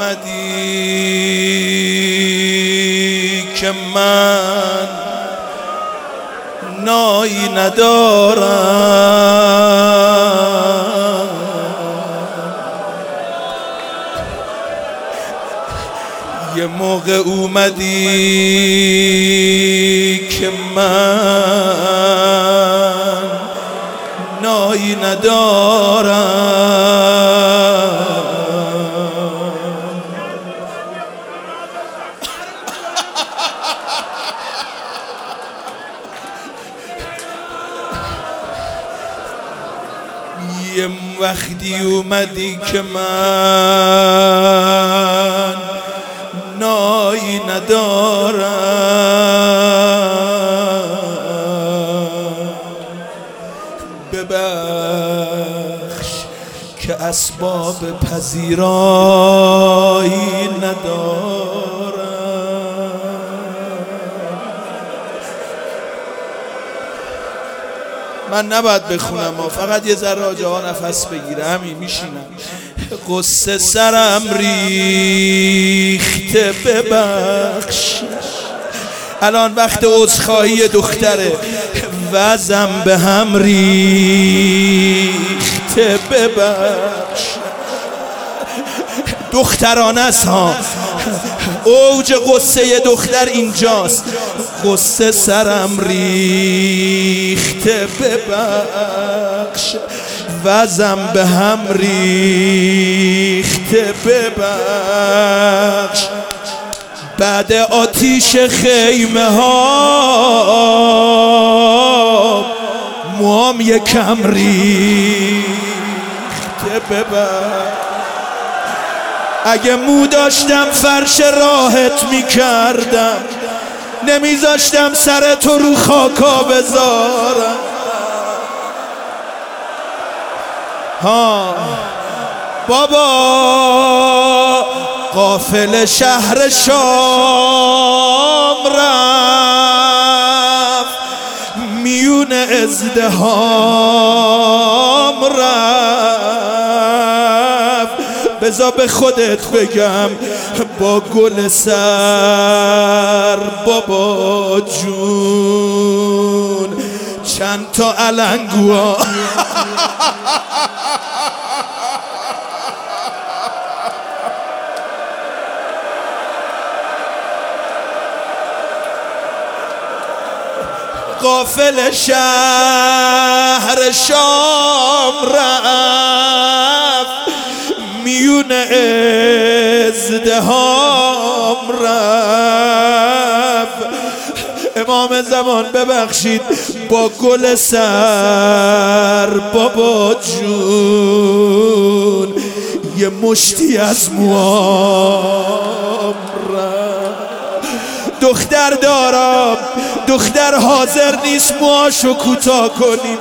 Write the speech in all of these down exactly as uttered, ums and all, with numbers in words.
اومدی که من نایی ندارم، یه موقع اومدی که من نایی ندارم، یه وقتی اومدی که من نایی ندارم، ببخش که اسباب پذیرایی ندارم. من نباید بخونم، فقط یه ذره آجاها نفس بگیره، همین میشینم. قصه سرم ریخته ببخش، الان وقت عذرخواهی دختره، وزم به هم ریخته ببخش. دخترانه است ها، اوج قصه دختر اینجاست. قصه سرم ریخته ببخش، وزم به هم ریخته ببخش. بعد آتیش خیمه ها موام یکم ریخته ببخش. اگه مو داشتم فرش راحت میکردم، نمیذاشتم سر تو رو خاکا بذارم. ها بابا قافل شهر شام رفت، میون ازدهام رفت. بذار به خودت بگم با گل سر بابا جون چند تا علنگوا قافل شهر شام رفت، میون ازدهام رفت. امام زمان ببخشید با گل سر بابا جون یه مشتی از موام رفت. دختر دارم، دختر حاضر نیست موهاشو کوتاه کنیم.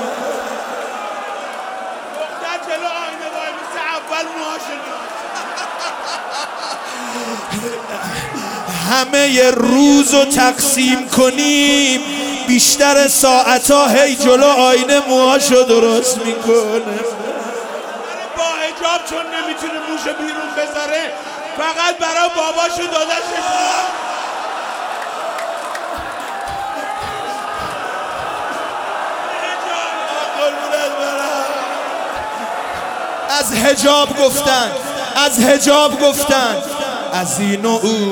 دختر جلو آینه وای میسه اول موهاشو همه روزو تقسیم کنیم، بیشتر ساعتا هی جلو آینه موهاشو درست میکنه. با حجاب چون نمیتونه موشو بیرون بذاره فقط برای باباشو داداشش. از حجاب گفتن، از حجاب گفتن، از این و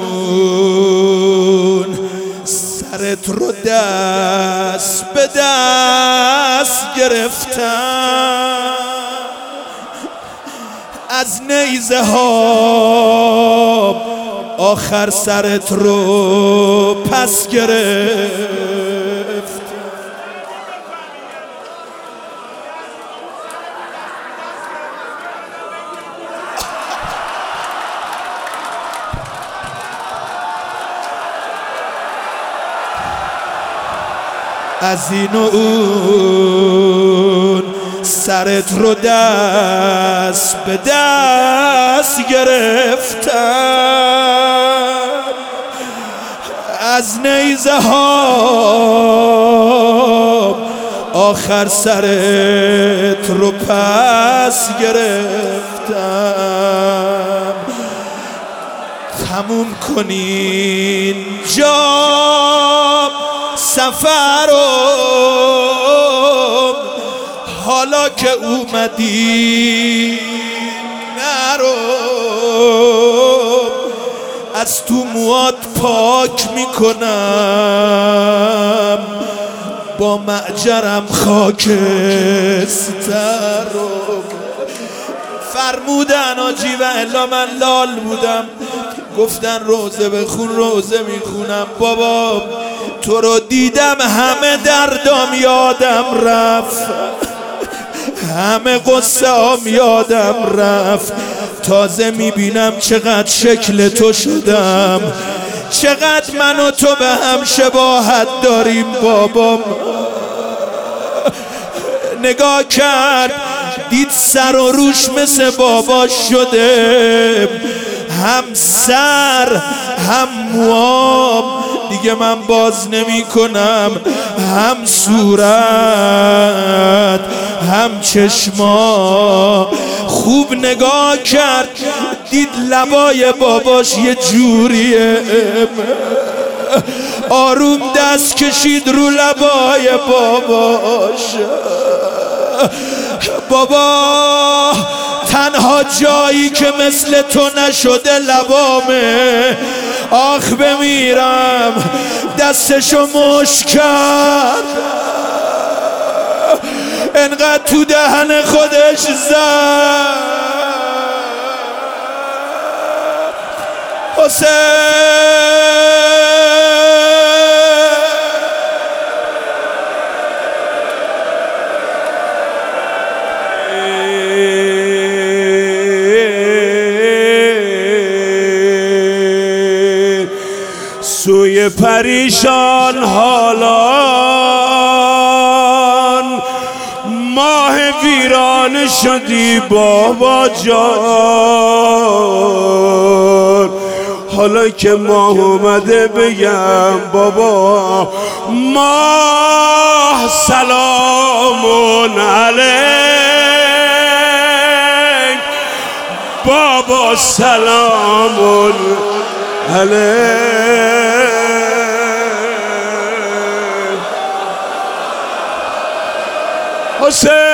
اون سرت رو دست به دست گرفتن، از نیزه ها آخر سرت رو پس گرفت. از این و اون سرت رو دست به دست گرفتن، از نیزه ها آخر سرت رو پس گرفتم. تموم کنین جا سفرم، حالا که اومدی نرو، از تو موات پاک میکنم، با معجرم خاکسترم. فرمودن آجی و الا من لال بودم، گفتن روزه بخون، روزه میخونم. بابا تو رو دیدم همه دردام یادم رفت، همه قصه هم یادم رفت. تازه میبینم چقدر شکل تو شدم، چقدر من و تو به هم شباهت داریم. بابام نگاه کرد دید سر و روش مثل بابا شده، هم سر هم موام دیگه من باز نمی کنم، هم صورت هم چشما. خوب نگاه کرد دید لبای باباش یه جوریه، آروم دست کشید رو لبای باباش. بابا تنها جایی که مثل تو نشده لبامه، آخ بمیرم. دستشو مشت کرد، انقدر تو دهن خودش زد. حسین سوی پریشان حالان، ماه ویران شدی بابا جان. حالا که ماه اومده بگم بابا ماه سلامون علیک، بابا سلامون علیک. حسین